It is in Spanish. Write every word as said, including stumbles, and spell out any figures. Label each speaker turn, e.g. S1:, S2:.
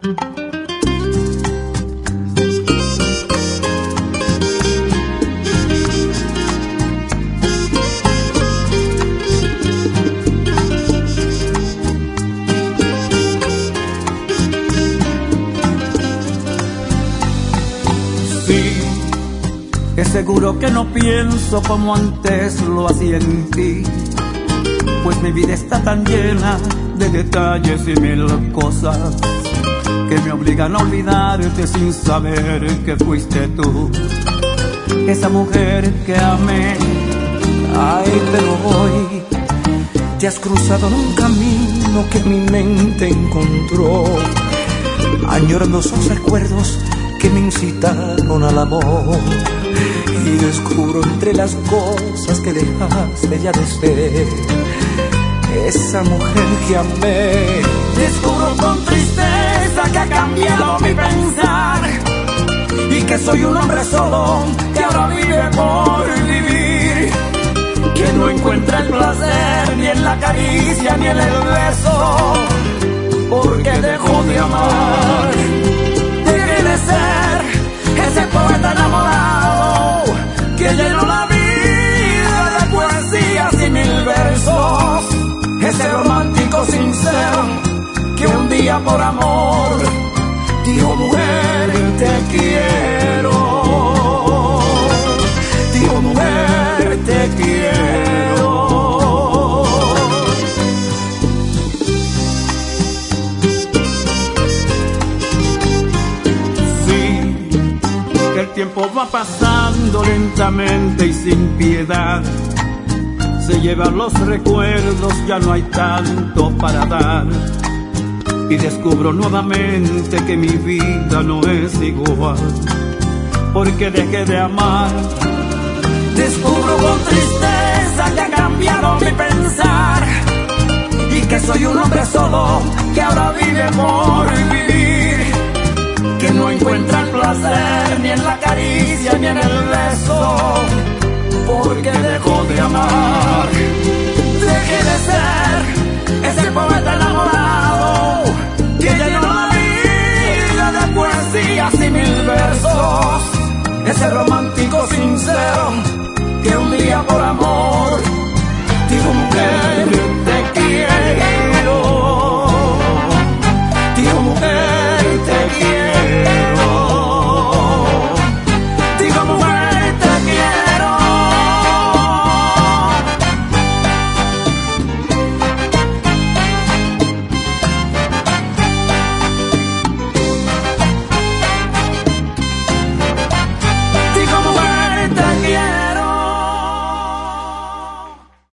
S1: Es seguro que no pienso como antes lo hacía en ti, pues mi vida está tan llena de detalles y mil cosas que me obligan a olvidarte sin saber que fuiste tú, esa mujer que amé. Ay, pero hoy te has cruzado en un camino que mi mente encontró, añorando esos recuerdos que me incitaron al amor. Y descubro entre las cosas que dejaste ya de ser esa mujer que amé.
S2: Descubro con tristeza que ha cambiado mi pensar y que soy un hombre solo que ahora vive por vivir, que no encuentra el placer ni en la caricia ni en el beso, porque dejó de amar. Dejé de ser ese poeta enamorado que llenó la vida de poesías y mil versos, ese romántico sincero que un día por amor dijo: mujer, te quiero. Dijo: mujer, te quiero.
S1: El tiempo va pasando lentamente y sin piedad, se llevan los recuerdos, ya no hay tanto para dar, y descubro nuevamente que mi vida no es igual, porque dejé de amar.
S2: Descubro con tristeza que ha cambiado mi pensar y que soy un hombre solo que ahora vive por vivir, que no encuentra el placer ni en la caricia ni en el beso, porque dejó de amar. Dejé de ser ese poeta enamorado que llenó la vida de poesías y mil versos, ese romántico sincero que un día por amor